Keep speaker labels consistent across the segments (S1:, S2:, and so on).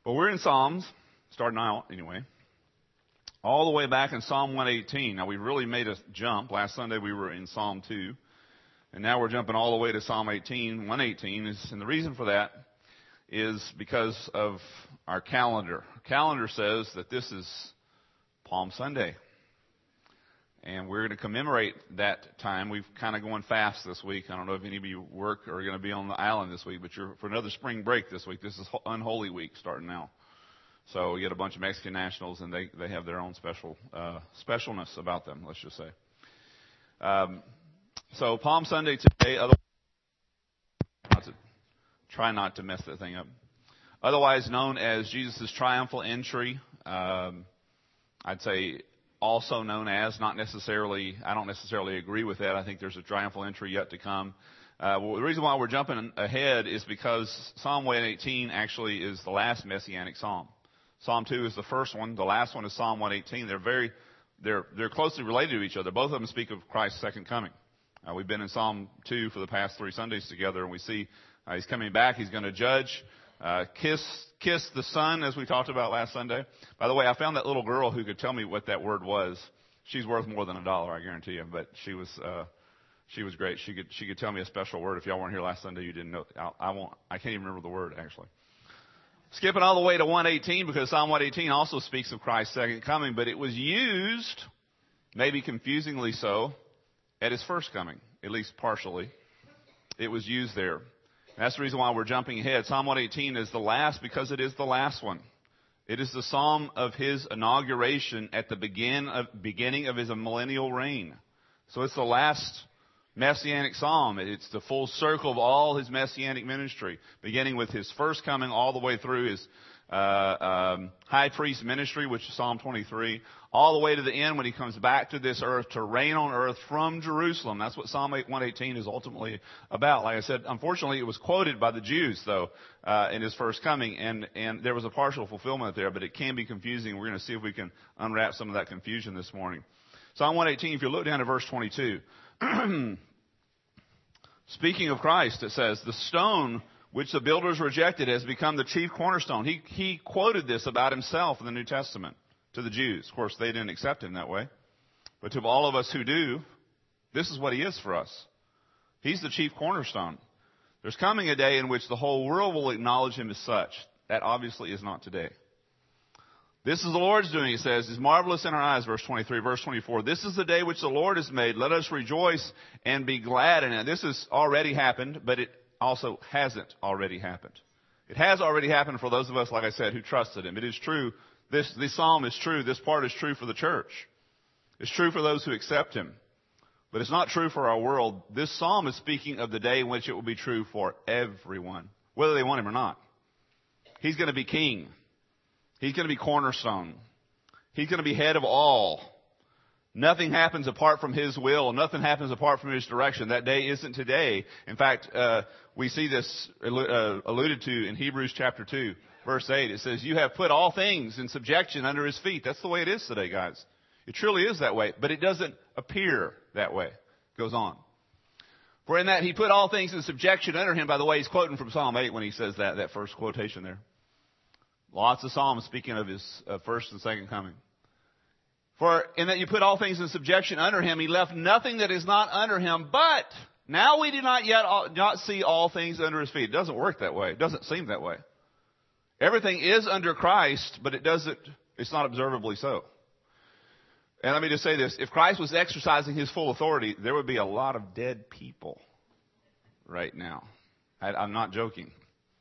S1: Well, we're in Psalms, starting out anyway, all the way back in Psalm 118. Now, we really made a jump. Last Sunday we were in Psalm 2, and now we're jumping all the way to Psalm 118. And the reason for that is because of our calendar. Our calendar says that this is Palm Sunday, and we're going to commemorate that time. We've kind of going fast this week. I don't know if any of you work or are going to be on the island this week, but you're for another spring break this week. This is Unholy Week starting now. So you get a bunch of Mexican nationals, and they have their own specialness about them, let's just say. So Palm Sunday today, try not to mess that thing up. Otherwise known as Jesus' triumphal entry, I'd say also known as, I don't necessarily agree with that. I think there's a triumphal entry yet to come. Well, the reason why we're jumping ahead is because Psalm 118 actually is the last Messianic psalm. Psalm 2 is the first one. The last one is Psalm 118. They're closely related to each other. Both of them speak of Christ's second coming. We've been in Psalm 2 for the past 3 Sundays together, and we see he's coming back. He's going to judge, kiss the Son, as we talked about last Sunday. By the way, I found that little girl who could tell me what that word was. She's worth more than $1, I guarantee you. But she was great. She could tell me a special word. If y'all weren't here last Sunday, you didn't know. I can't even remember the word actually. Skipping all the way to 118, because Psalm 118 also speaks of Christ's second coming, but it was used, maybe confusingly so, at his first coming, at least partially. It was used there. And that's the reason why we're jumping ahead. Psalm 118 is the last because it is the last one. It is the psalm of his inauguration at the beginning of his millennial reign. So it's the last Messianic psalm. It's the full circle of all his Messianic ministry, beginning with his first coming all the way through his high priest ministry, which is Psalm 23, all the way to the end when he comes back to this earth to reign on earth from Jerusalem. That's what Psalm 118 is ultimately about. Like I said, unfortunately, it was quoted by the Jews, though, in his first coming, and there was a partial fulfillment there, but it can be confusing. We're going to see if we can unwrap some of that confusion this morning. Psalm 118, if you look down at verse 22, speaking of Christ, it says, the stone which the builders rejected has become the chief cornerstone. He quoted this about himself in the New Testament to the Jews. Of course, they didn't accept him that way. But to all of us who do, this is what he is for us. He's the chief cornerstone. There's coming a day in which the whole world will acknowledge him as such. That obviously is not today. This is the Lord's doing, he says, is marvelous in our eyes, verse 23. Verse 24, this is the day which the Lord has made. Let us rejoice and be glad in it. This has already happened, but it also hasn't already happened. It has already happened for those of us, like I said, who trusted him. It is true. This psalm is true. This part is true for the church. It's true for those who accept him. But it's not true for our world. This psalm is speaking of the day in which it will be true for everyone, whether they want him or not. He's going to be king. He's going to be cornerstone. He's going to be head of all. Nothing happens apart from his will. Nothing happens apart from his direction. That day isn't today. In fact, we see this alluded to in Hebrews chapter 2, verse 8. It says, you have put all things in subjection under his feet. That's the way it is today, guys. It truly is that way, but it doesn't appear that way. It goes on. For in that he put all things in subjection under him. By the way, he's quoting from Psalm 8 when he says that first quotation there. Lots of psalms speaking of his first and second coming. For in that you put all things in subjection under him, he left nothing that is not under him. But now we do not see all things under his feet. It doesn't work that way. It doesn't seem that way. Everything is under Christ, but it's not observably so. And let me just say this. If Christ was exercising his full authority, there would be a lot of dead people right now. I'm not joking.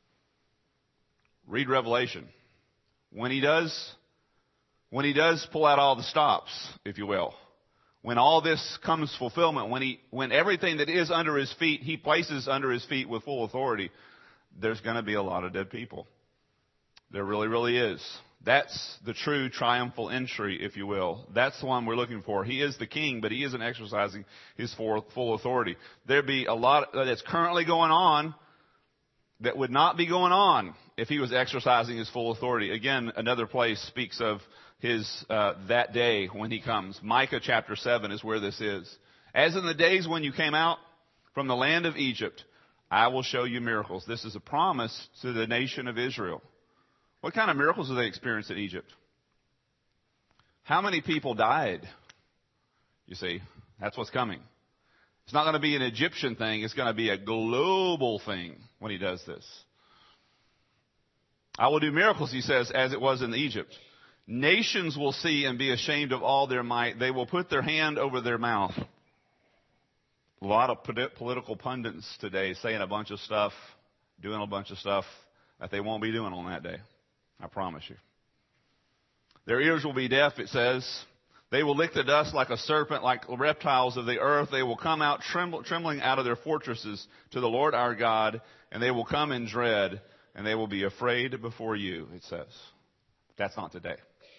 S1: Read Revelation. When he does pull out all the stops, if you will, when all this comes fulfillment, when everything that is under his feet, he places under his feet with full authority, there's going to be a lot of dead people. There really, really is. That's the true triumphal entry, if you will. That's the one we're looking for. He is the king, but he isn't exercising his full authority. There'd be a lot that's currently going on that would not be going on if he was exercising his full authority. Again, another place speaks of his that day when he comes. Micah chapter 7 is where this is. As in the days when you came out from the land of Egypt, I will show you miracles. This is a promise to the nation of Israel. What kind of miracles did they experience in Egypt? How many people died? You see, that's what's coming. It's not going to be an Egyptian thing. It's going to be a global thing when he does this. I will do miracles, he says, as it was in Egypt. Nations will see and be ashamed of all their might. They will put their hand over their mouth. A lot of political pundits today saying a bunch of stuff, doing a bunch of stuff that they won't be doing on that day. I promise you. Their ears will be deaf, it says. They will lick the dust like a serpent, like reptiles of the earth. They will come out trembling out of their fortresses to the Lord our God, and they will come in dread, and they will be afraid before you, it says. That's not today.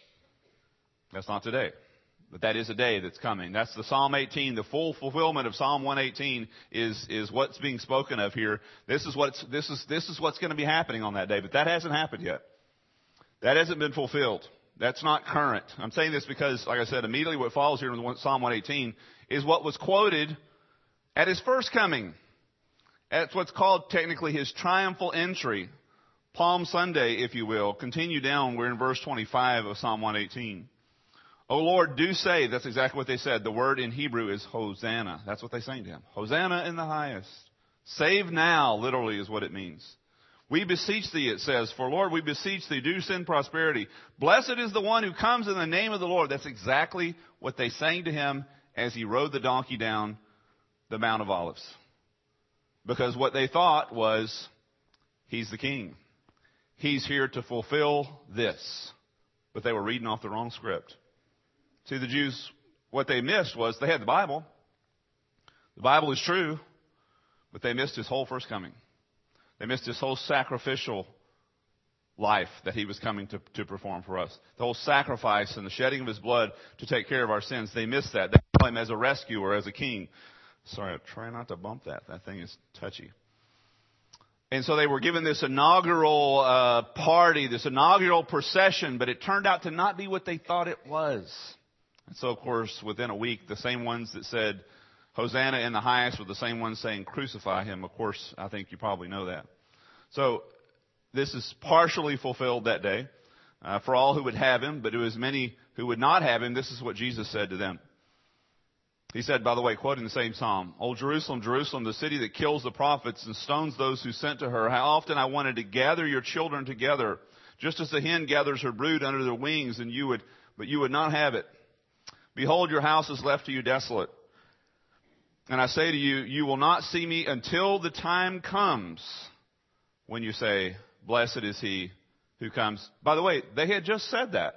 S1: That's not today. But that is a day that's coming. That's the Psalm 18. The full fulfillment of Psalm 118 is what's being spoken of here. This is what's going to be happening on that day. But that hasn't happened yet. That hasn't been fulfilled. That's not current. I'm saying this because, like I said, immediately what follows here in Psalm 118 is what was quoted at his first coming. That's what's called technically his triumphal entry. Palm Sunday, if you will. Continue down. We're in verse 25 of Psalm 118. O Lord, do say, that's exactly what they said. The word in Hebrew is Hosanna. That's what they sang to him. Hosanna in the highest. Save now, literally, is what it means. We beseech thee, it says, for Lord, we beseech thee, do send prosperity. Blessed is the one who comes in the name of the Lord. That's exactly what they sang to him as he rode the donkey down the Mount of Olives. Because what they thought was, he's the king. He's here to fulfill this. But they were reading off the wrong script. See, the Jews, what they missed was they had the Bible. The Bible is true, but they missed his whole first coming. They missed his whole sacrificial life that he was coming to perform for us. The whole sacrifice and the shedding of his blood to take care of our sins. They missed that. They saw him as a rescuer, as a king. Sorry, try not to bump that. That thing is touchy. And so they were given this inaugural party, this inaugural procession, but it turned out to not be what they thought it was. And so, of course, within a week, the same ones that said, Hosanna in the highest were the same ones saying, crucify him. Of course, I think you probably know that. So, this is partially fulfilled that day for all who would have him, but to as many who would not have him, this is what Jesus said to them. He said, by the way, quoting the same psalm, O Jerusalem, Jerusalem, the city that kills the prophets and stones those who sent to her, how often I wanted to gather your children together, just as the hen gathers her brood under their wings, but you would not have it. Behold, your house is left to you desolate. And I say to you, you will not see me until the time comes when you say, blessed is he who comes. By the way, they had just said that.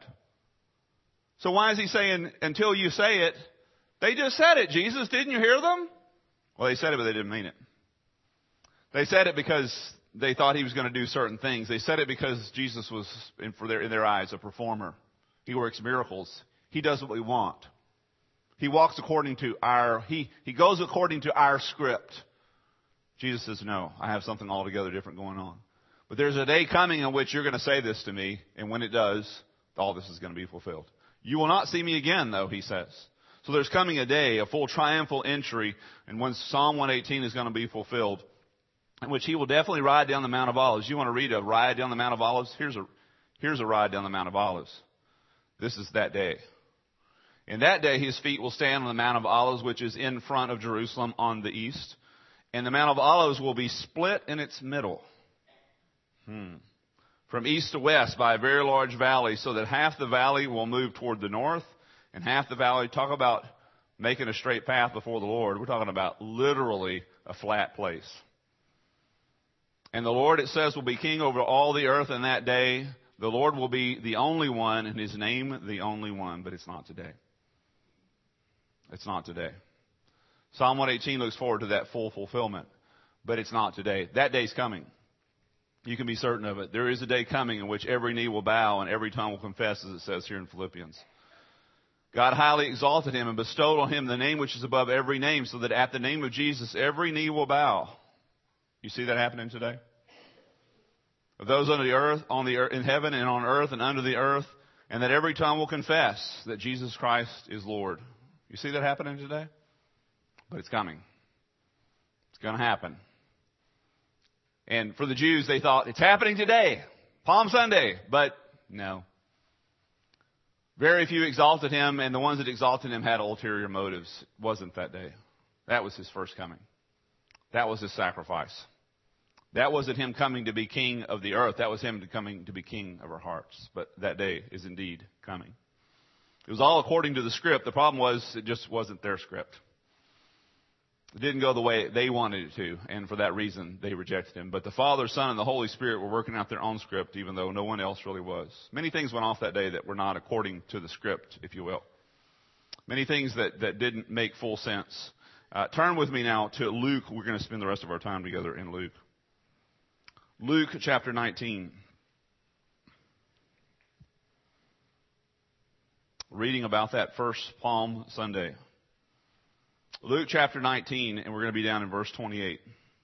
S1: So why is he saying, until you say it? They just said it, Jesus. Didn't you hear them? Well, they said it, but they didn't mean it. They said it because they thought he was going to do certain things. They said it because Jesus was, in their eyes, a performer. He works miracles. He does what we want. He walks according to he goes according to our script. Jesus says, no, I have something altogether different going on. But there's a day coming in which you're going to say this to me, and when it does, all this is going to be fulfilled. You will not see me again, though, he says. So there's coming a day, a full triumphal entry, and when Psalm 118 is going to be fulfilled, in which he will definitely ride down the Mount of Olives. You want to read a ride down the Mount of Olives? Here's a ride down the Mount of Olives. This is that day. In that day, his feet will stand on the Mount of Olives, which is in front of Jerusalem on the east. And the Mount of Olives will be split in its middle. From east to west by a very large valley, so that half the valley will move toward the north, and half the valley, talk about making a straight path before the Lord. We're talking about literally a flat place. And the Lord, it says, will be king over all the earth in that day. The Lord will be the only one, and his name the only one, but it's not today. It's not today. Psalm 118 looks forward to that full fulfillment, but it's not today. That day's coming. You can be certain of it. There is a day coming in which every knee will bow and every tongue will confess, as it says here in Philippians. God highly exalted him and bestowed on him the name which is above every name, so that at the name of Jesus every knee will bow. You see that happening today? Of those under the earth, in heaven and on earth and under the earth, and that every tongue will confess that Jesus Christ is Lord. You see that happening today? But it's coming. It's going to happen. And for the Jews, they thought, it's happening today. Palm Sunday. But no. Very few exalted him, and the ones that exalted him had ulterior motives. It wasn't that day. That was his first coming. That was his sacrifice. That wasn't him coming to be king of the earth. That was him coming to be king of our hearts. But that day is indeed coming. It was all according to the script. The problem was it just wasn't their script. It didn't go the way they wanted it to, and for that reason they rejected him. But the Father, Son, and the Holy Spirit were working out their own script, even though no one else really was. Many things went off that day that were not according to the script, if you will. Many things that didn't make full sense. Turn with me now to Luke. We're going to spend the rest of our time together in Luke. Luke chapter 19. Reading about that first Palm Sunday. Luke chapter 19, and we're going to be down in verse 28.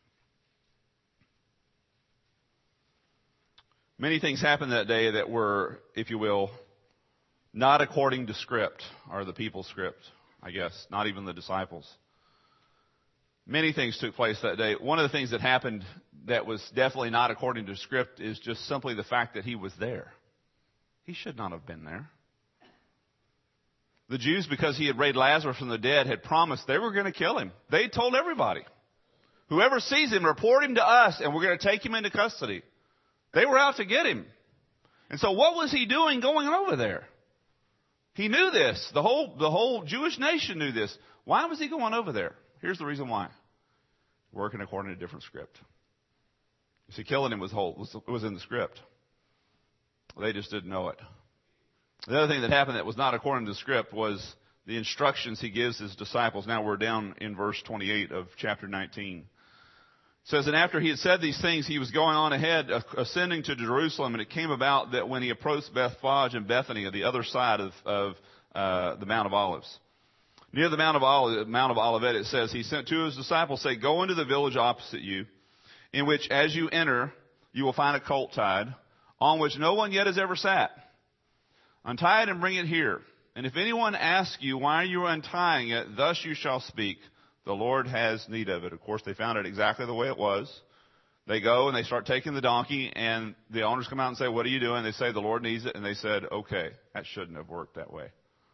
S1: Many things happened that day that were, if you will, not according to script, or the people's script, I guess, not even the disciples. Many things took place that day. One of the things that happened that was definitely not according to script is just simply the fact that he was there. He should not have been there. The Jews, because he had raised Lazarus from the dead, had promised they were going to kill him. They told everybody, whoever sees him, report him to us, and we're going to take him into custody. They were out to get him. And so what was he doing going over there? He knew this. The whole Jewish nation knew this. Why was he going over there? Here's the reason why. Working according to a different script. You see, killing him was in the script. They just didn't know it. The other thing that happened that was not according to the script was the instructions he gives his disciples. Now we're down in verse 28 of chapter 19. It says, and after he had said these things, he was going on ahead, ascending to Jerusalem, and it came about that when he approached Bethphage and Bethany on the other side of the Mount of Olives, near the Mount of Olivet, it says, he sent two of his disciples, say, go into the village opposite you, in which as you enter, you will find a colt tied, on which no one yet has ever sat. Untie it and bring it here. And if anyone asks you, why are you untying it? Thus you shall speak. The Lord has need of it. Of course, they found it exactly the way it was. They go and they start taking the donkey, and the owners come out and say, what are you doing? They say, the Lord needs it. And they said, okay, that shouldn't have worked that way.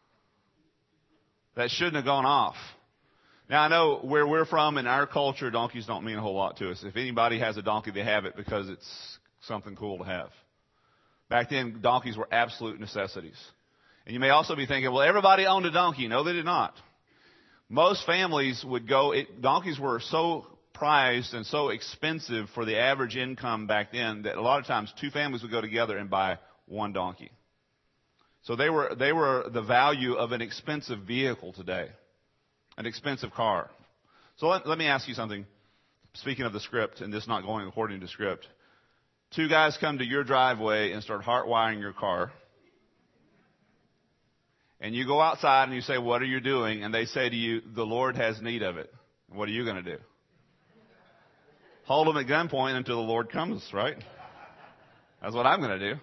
S1: That shouldn't have gone off. Now, I know where we're from in our culture, donkeys don't mean a whole lot to us. If anybody has a donkey, they have it because it's something cool to have. Back then, donkeys were absolute necessities. And you may also be thinking, well, everybody owned a donkey. No, they did not. Most families would go, donkeys were so prized and so expensive for the average income back then that a lot of times two families would go together and buy one donkey. So they were the value of an expensive vehicle today, an expensive car. So let me ask you something. Speaking of the script and this not going according to script, two guys come to your driveway and start hardwiring your car. And you go outside and you say, what are you doing? And they say to you, the Lord has need of it. What are you going to do? Hold them at gunpoint until the Lord comes, right? That's what I'm going to do.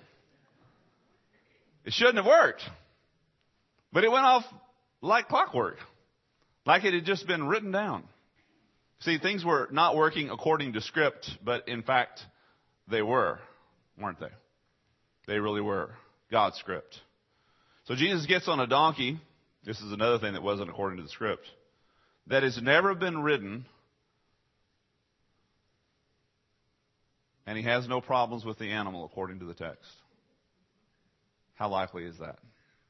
S1: It shouldn't have worked. But it went off like clockwork. Like it had just been written down. See, things were not working according to script, but in fact, they were, weren't they? They really were. God's script. So Jesus gets on a donkey. This is another thing that wasn't according to the script. That has never been ridden. And he has no problems with the animal according to the text. How likely is that?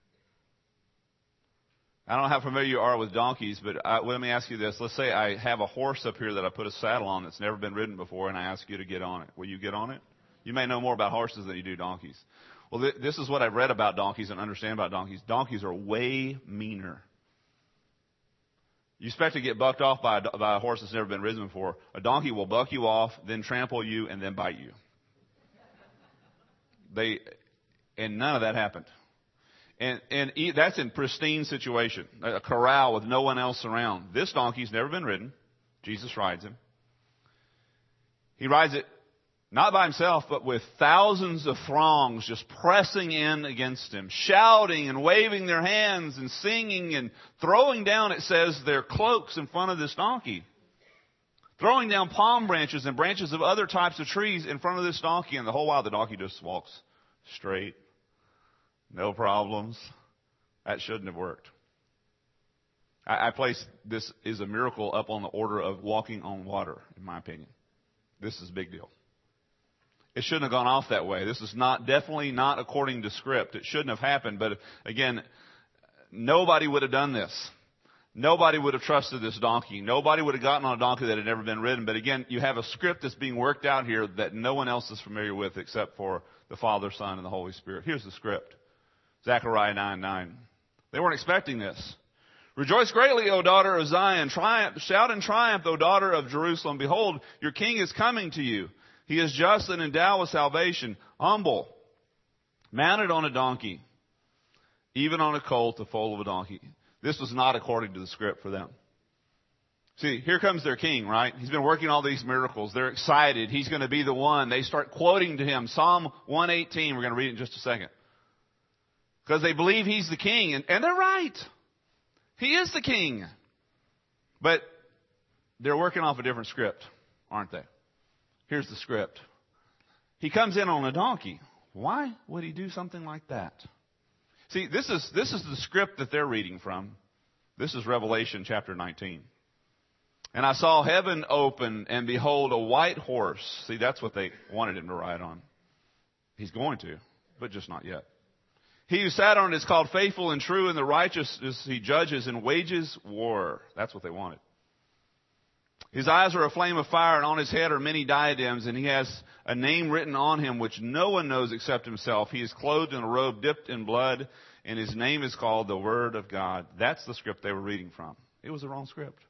S1: I don't know how familiar you are with donkeys, but let me ask you this. Let's say I have a horse up here that I put a saddle on that's never been ridden before, and I ask you to get on it. Will you get on it? You may know more about horses than you do donkeys. Well, this is what I've read about donkeys and understand about donkeys. Donkeys are way meaner. You expect to get bucked off by a horse that's never been ridden before. A donkey will buck you off, then trample you, and then bite you. And none of that happened. And that's in pristine situation. A corral with no one else around. This donkey's never been ridden. Jesus rides him. He rides it not by himself, but with thousands of throngs just pressing in against him, shouting and waving their hands and singing and throwing down, it says, their cloaks in front of this donkey. throwing down palm branches and branches of other types of trees in front of this donkey. And the whole while the donkey just walks straight. No problems. That shouldn't have worked. I place this is a miracle up on the order of walking on water, in my opinion. This is a big deal. It shouldn't have gone off that way. This is definitely not according to script. It shouldn't have happened. But again, nobody would have done this. Nobody would have trusted this donkey. Nobody would have gotten on a donkey that had never been ridden. But again, you have a script that's being worked out here that no one else is familiar with except for the Father, Son, and the Holy Spirit. Here's the script. Zechariah 9:9. They weren't expecting this. Rejoice greatly, O daughter of Zion. Shout in triumph, O daughter of Jerusalem. Behold, your king is coming to you. He is just and endowed with salvation, humble, mounted on a donkey, even on a colt, the foal of a donkey. This was not according to the script for them. See, here comes their king, right? He's been working all these miracles. They're excited. He's going to be the one. They start quoting to him Psalm 118. We're going to read it in just a second. Because they believe he's the king. And they're right. He is the king. But they're working off a different script, aren't they? Here's the script. He comes in on a donkey. Why would he do something like that? See, this is the script that they're reading from. This is Revelation chapter 19. And I saw heaven open, and behold, a white horse. See, that's what they wanted him to ride on. He's going to, but just not yet. He who sat on it is called Faithful and True, and the righteousness he judges and wages war. That's what they wanted. His eyes are a flame of fire, and on his head are many diadems, and he has a name written on him which no one knows except himself. He is clothed in a robe dipped in blood, and his name is called the Word of God. That's the script they were reading from. It was the wrong script.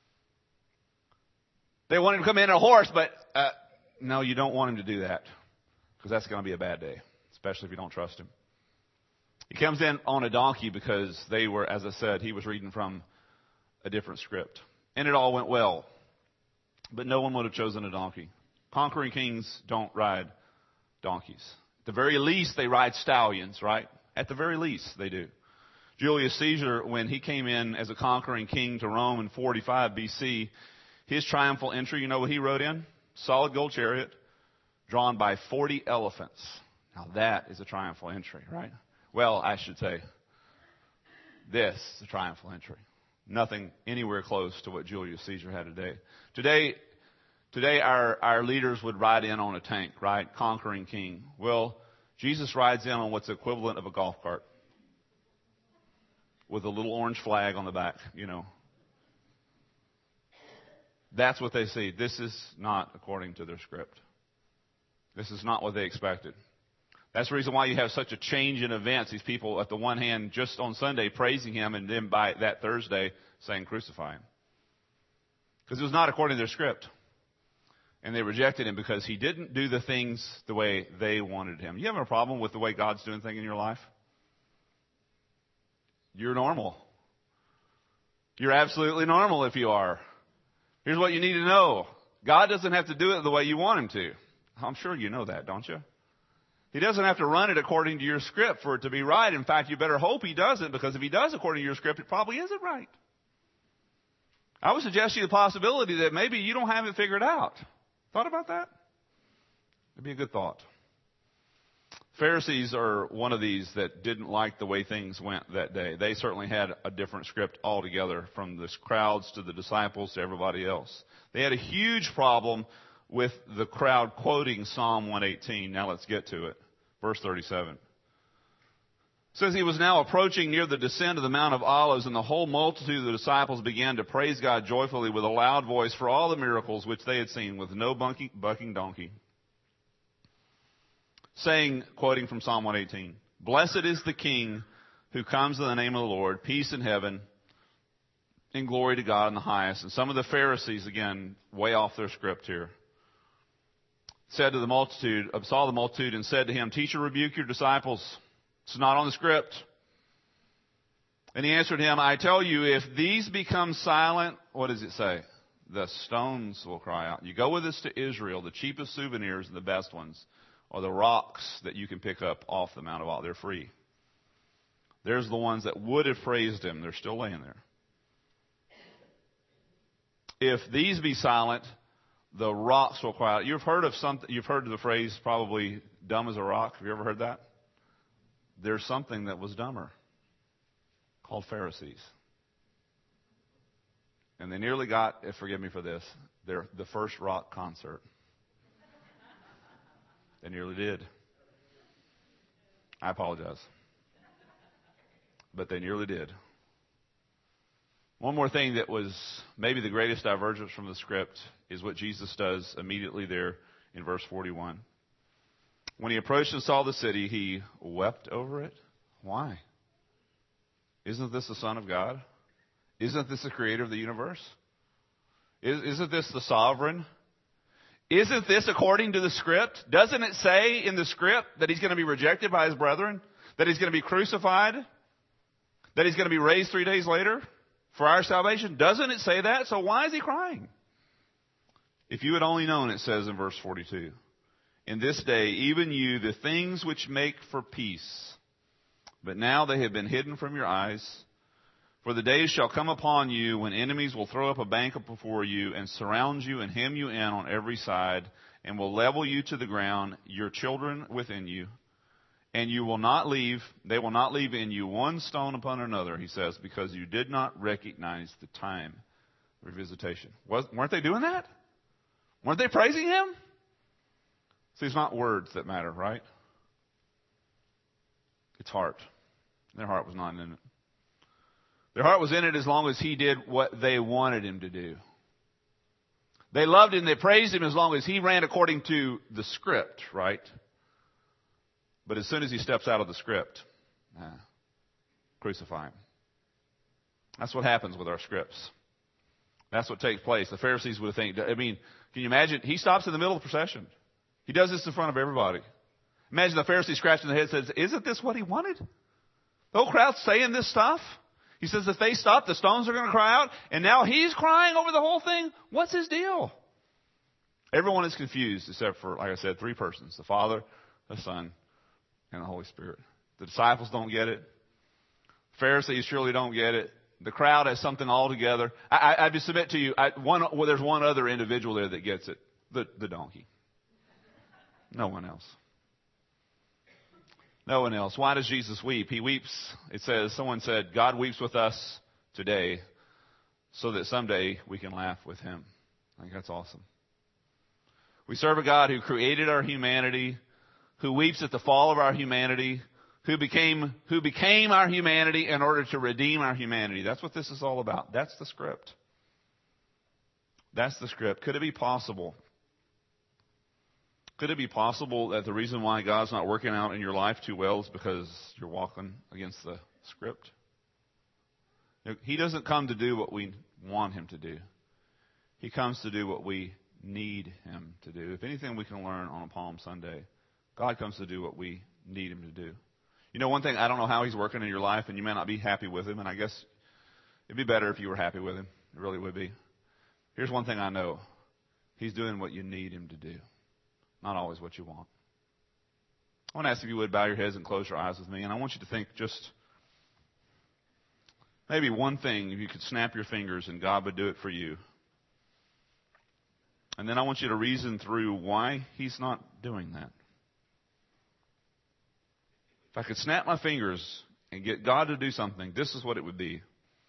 S1: They wanted him to come in on a horse, but no, you don't want him to do that, because that's going to be a bad day, especially if you don't trust him. He comes in on a donkey because they were, as I said, he was reading from a different script. And it all went well. But no one would have chosen a donkey. Conquering kings don't ride donkeys. At the very least, they ride stallions, right? At the very least, they do. Julius Caesar, when he came in as a conquering king to Rome in 45 BC, his triumphal entry, you know what he rode in? Solid gold chariot drawn by 40 elephants. Now that is a triumphal entry, right? Well, I should say, this is a triumphal entry. Nothing anywhere close to what Julius Caesar had today. Today our leaders would ride in on a tank, right? Conquering king. Well, Jesus rides in on what's equivalent of a golf cart with a little orange flag on the back, you know. That's what they see. This is not according to their script. This is not what they expected. That's the reason why you have such a change in events. These people, at the one hand, just on Sunday praising him, and then by that Thursday saying crucify him. Because it was not according to their script. And they rejected him because he didn't do the things the way they wanted him. You have a problem with the way God's doing things in your life? You're normal. You're absolutely normal if you are. Here's what you need to know. God doesn't have to do it the way you want him to. I'm sure you know that, don't you? He doesn't have to run it according to your script for it to be right. In fact, you better hope he doesn't, because if he does according to your script, it probably isn't right. I would suggest to you the possibility that maybe you don't have it figured out. Thought about that? It'd be a good thought. Pharisees are one of these that didn't like the way things went that day. They certainly had a different script altogether, from the crowds to the disciples to everybody else. They had a huge problem with the crowd quoting Psalm 118. Now let's get to it. Verse 37. It says, he was now approaching near the descent of the Mount of Olives, and the whole multitude of the disciples began to praise God joyfully with a loud voice for all the miracles which they had seen, with no bucking donkey. Saying, quoting from Psalm 118, blessed is the King who comes in the name of the Lord, peace in heaven, and glory to God in the highest. And some of the Pharisees, again, way off their script here, saw the multitude and said to him, teacher, rebuke your disciples. It's not on the script. And he answered him, I tell you, if these become silent, what does it say? The stones will cry out. You go with us to Israel, the cheapest souvenirs and the best ones, or the rocks that you can pick up off the Mount of Olives. They're free. There's the ones that would have praised him. They're still laying there. If these be silent, the rocks will cry out. You've heard the phrase probably dumb as a rock. Have you ever heard that? There's something that was dumber called Pharisees. And they nearly got, forgive me for this, the first rock concert. They nearly did. I apologize. But they nearly did. One more thing that was maybe the greatest divergence from the script is what Jesus does immediately there in verse 41. When he approached and saw the city, he wept over it. Why? Isn't this the Son of God? Isn't this the creator of the universe? Isn't this the sovereign? Isn't this according to the script? Doesn't it say in the script that he's going to be rejected by his brethren? That he's going to be crucified? That he's going to be raised 3 days later for our salvation? Doesn't it say that? So why is he crying? If you had only known, it says in verse 42, in this day, even you, the things which make for peace, but now they have been hidden from your eyes. For the days shall come upon you when enemies will throw up a banquet before you and surround you and hem you in on every side and will level you to the ground, your children within you. And they will not leave in you one stone upon another, he says, because you did not recognize the time of your visitation. Weren't they doing that? Weren't they praising him? See, it's not words that matter, right? It's heart. Their heart was not in it. Their heart was in it as long as he did what they wanted him to do. They loved him, they praised him as long as he ran according to the script, right? But as soon as he steps out of the script, crucify him. That's what happens with our scripts. That's what takes place. The Pharisees would think, can you imagine? He stops in the middle of the procession. He does this in front of everybody. Imagine the Pharisee scratching their head and says, isn't this what he wanted? The whole crowd's saying this stuff. He says if they stop, the stones are going to cry out. And now he's crying over the whole thing. What's his deal? Everyone is confused except for, like I said, three persons. The Father, the Son, and the Holy Spirit. The disciples don't get it. Pharisees surely don't get it. The crowd has something altogether. I just submit to you, there's one other individual there that gets it. The donkey. No one else. No one else. Why does Jesus weep? He weeps, it says, someone said, God weeps with us today so that someday we can laugh with him. I think that's awesome. We serve a God who created our humanity, who weeps at the fall of our humanity, who became our humanity in order to redeem our humanity. That's what this is all about. That's the script. That's the script. Could it be possible? Could it be possible that the reason why God's not working out in your life too well is because you're walking against the script? He doesn't come to do what we want him to do. He comes to do what we need him to do. If anything we can learn on a Palm Sunday, God comes to do what we need him to do. You know, one thing, I don't know how he's working in your life, and you may not be happy with him, and I guess it'd be better if you were happy with him. It really would be. Here's one thing I know. He's doing what you need him to do. Not always what you want. I want to ask if you would bow your heads and close your eyes with me. And I want you to think just maybe one thing, if you could snap your fingers and God would do it for you. And then I want you to reason through why he's not doing that. If I could snap my fingers and get God to do something, this is what it would be.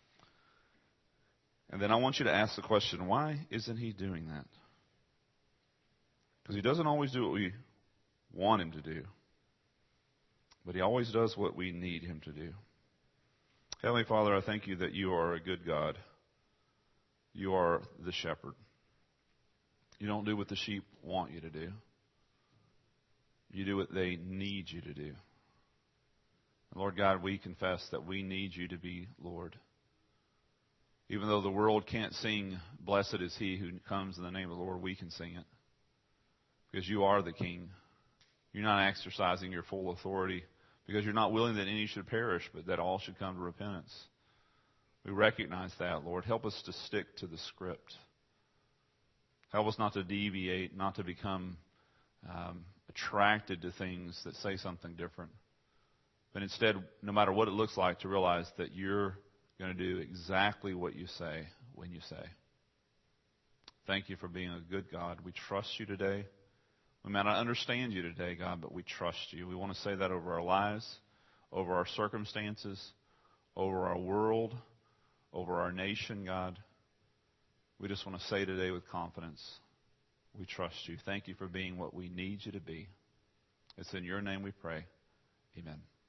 S1: And then I want you to ask the question, why isn't he doing that? Because he doesn't always do what we want him to do. But he always does what we need him to do. Heavenly Father, I thank you that you are a good God. You are the shepherd. You don't do what the sheep want you to do. You do what they need you to do. And Lord God, we confess that we need you to be Lord. Even though the world can't sing, blessed is he who comes in the name of the Lord, we can sing it. Because you are the King. You're not exercising your full authority because you're not willing that any should perish, but that all should come to repentance. We recognize that, Lord. Help us to stick to the script. Help us not to deviate, not to become attracted to things that say something different. But instead, no matter what it looks like, to realize that you're going to do exactly what you say when you say. Thank you for being a good God. We trust you today. We may not understand you today, God, but we trust you. We want to say that over our lives, over our circumstances, over our world, over our nation, God. We just want to say today with confidence, we trust you. Thank you for being what we need you to be. It's in your name we pray. Amen.